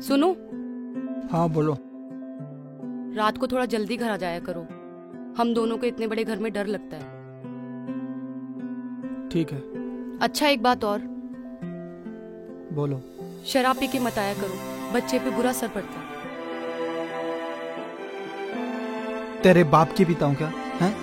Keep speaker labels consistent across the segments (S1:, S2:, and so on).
S1: सुनो।
S2: हाँ बोलो।
S1: रात को थोड़ा जल्दी घर आ जाया करो, हम दोनों को इतने बड़े घर में डर लगता है।
S2: ठीक है।
S1: अच्छा एक बात और,
S2: बोलो।
S1: शराब पी के मत आया करो, बच्चे पे बुरा असर पड़ता है।
S2: तेरे बाप की पीता हूँ क्या है?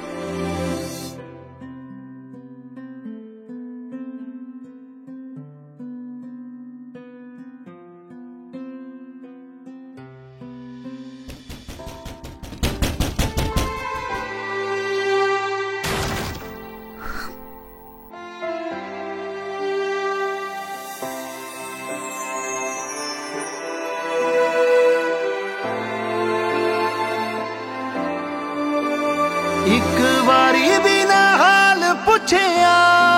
S3: एक बारी भी ना हाल पुछया,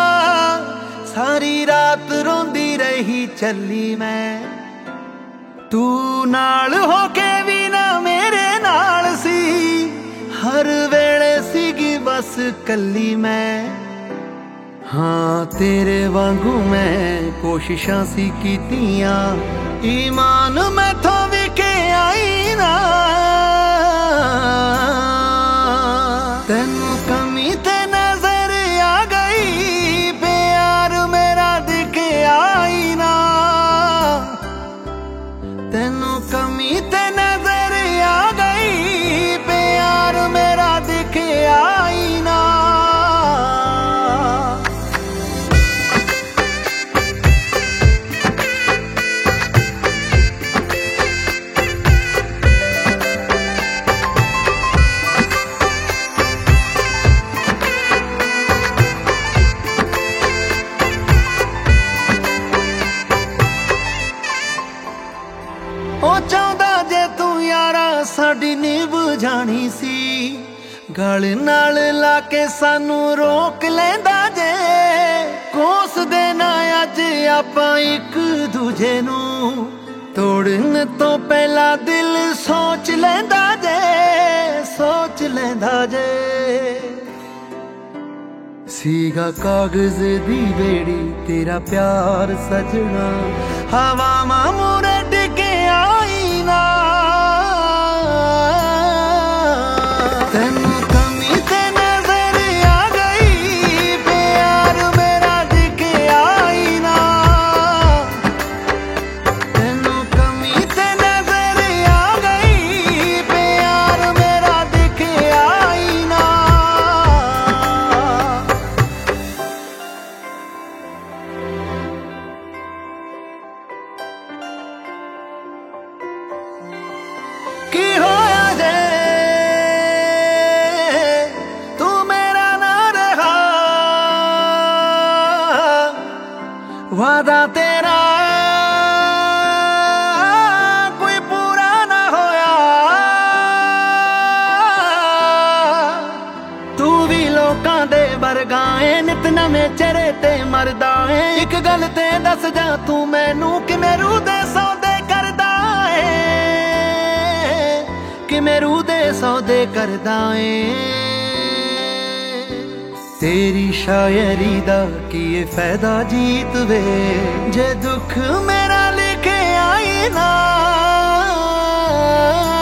S3: सारी रात रोंदी रही चली मैं। तू नाल होके भी ना मेरे नाल सी, हर वेले सीगी बस कली मैं। हाँ तेरे वांगू मैं कोशिशां सी कीतियां, ईमान मैथों विके आई ना। तेनू कमी ते नजर आ गई, प्यार मेरा दिखे आई ना। तेनू कमी ते नजर आ गई, प्यार मेरा दिखे आई ना। ओ चाहता जे तू यारा साडी नीव जानी सी, गल नाल लाके सानू रोक लेंदा जे। कोस देना अज आपां एक दूजे नू, तोड़न तो पहला दिल सोच लेंदा जे, सोच लेंदा जे। सीगा कागज दी बेड़ी तेरा प्यार सजना, हवा मामूरे डिगे आई ना। तेनू कमी ते नजर आ गई, प्यार मेरा दिखे आई ना। तेनू कमी ते नजर आ गई, प्यार मेरा दिखे आई ना। की होया जे तू मेरा ना रहा, वादा तेरा कोई पूरा ना होया। तू भी लोकां दे वर्गा ऐ, नित नवें चेहरे ते मरदा ऐ। एक गल ते दस जा तू मैनू कि मेरू दे सौदे करदा ऐ, कि मेरू दे सौदे करदा ऐ। तेरी शायरी दा की फायदा जीत वे, जे दुख मेरा लिखे आई ना।